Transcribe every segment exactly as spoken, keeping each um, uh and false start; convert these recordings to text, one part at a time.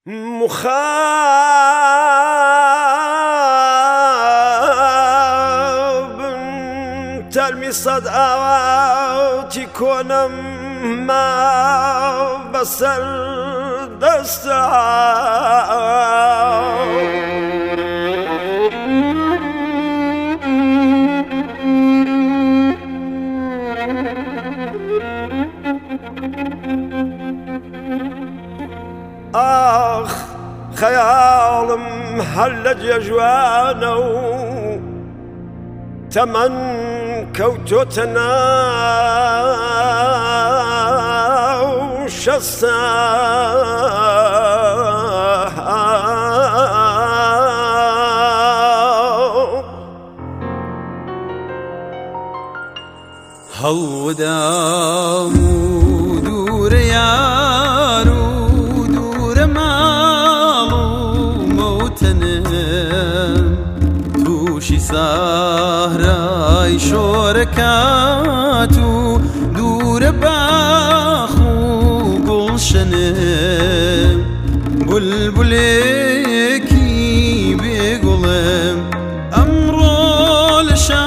مخاب تلمي صد آواتي كونم ما بسر دستاو آخ خيالم هلج يا جوانو تمن كوتوتنا وشسا هالودام ودور يارو دور مالو موتنم توشي سهراي شوركاتو دور باخو قلشنم بلبلكي بقلم أمرو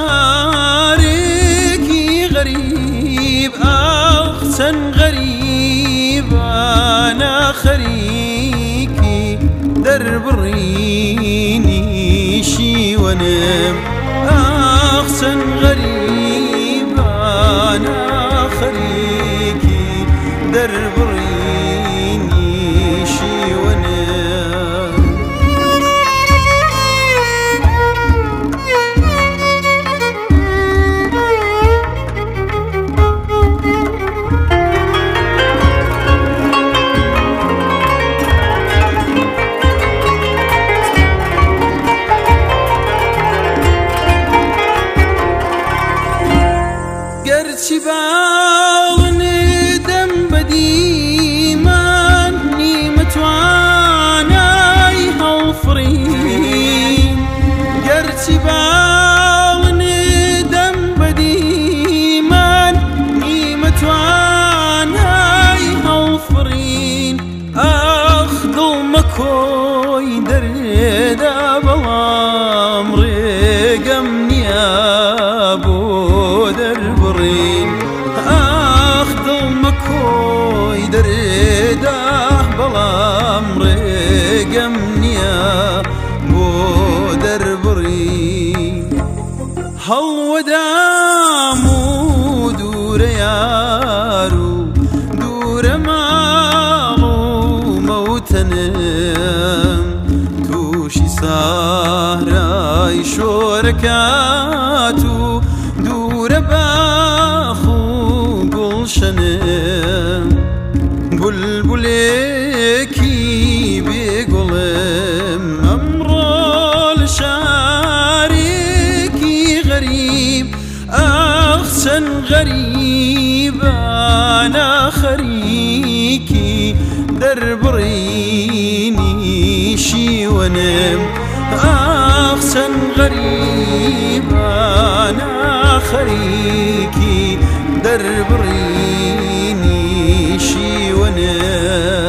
لشاركي غريب أغسن غريب أنا خريكي درب الريني شي ونم أغسن غريب أنا خريكي درب الريني شي ونم قرشي بالني دم بديمان نيمت واناي هالفرين قرشي بالني دم بديمان نيمت واناي هالفرين اخذ المكوي دريدا بالام رقمني ابو دربرين اخذ المكوي دريده بلام رقمني ابو دربرين هالودام ودور يارو دور مالو موتنم توشي سهراي شوركاتو دور باخو قلشنم بلبلكي بقلم أمرو لشاركي غريب أغسن غريب أنا خريكي درب ريني شي ونم أغسن غريب أنا خريكي درب ريني شي ونم